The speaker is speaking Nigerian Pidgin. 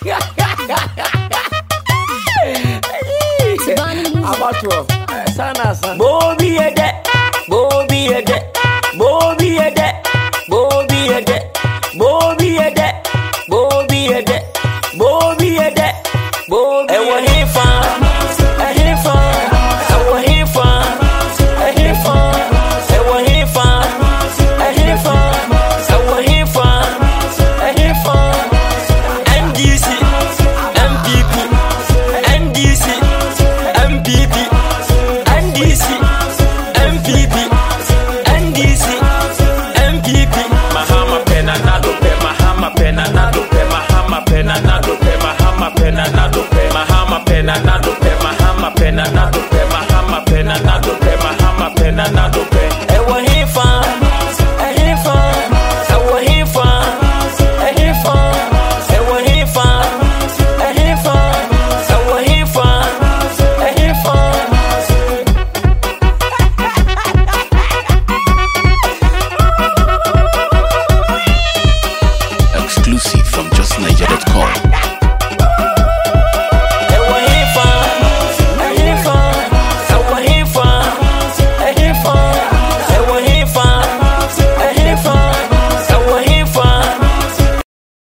About 12. Sana. Bobby Ede, Bobby Ede, Bobby Ede, Bobby Ede, Bobby Ede, Bobby Ede, Bobby Ede, Bobby. Ewa hifa, hifa, ewa hifa, hifa, ewa hifa, hifa, ewa hifa, hifa. NDC, MPP, NDC, MPP. NDC, MPP, NDC, MPP. Mahama pena nado pe, Mahama pena nado pe, Mahama pena nado pe, Mahama pena nado pe, Mahama pena nado pe, Mahama pena nado pe, Mahama pena nado pe, Mahama pena nado pe. Ewa hifa, hifa, ewa hifa, hifa, ewa hifa, hifa, ewa hifa, hifa. Exclusive from justniger.com.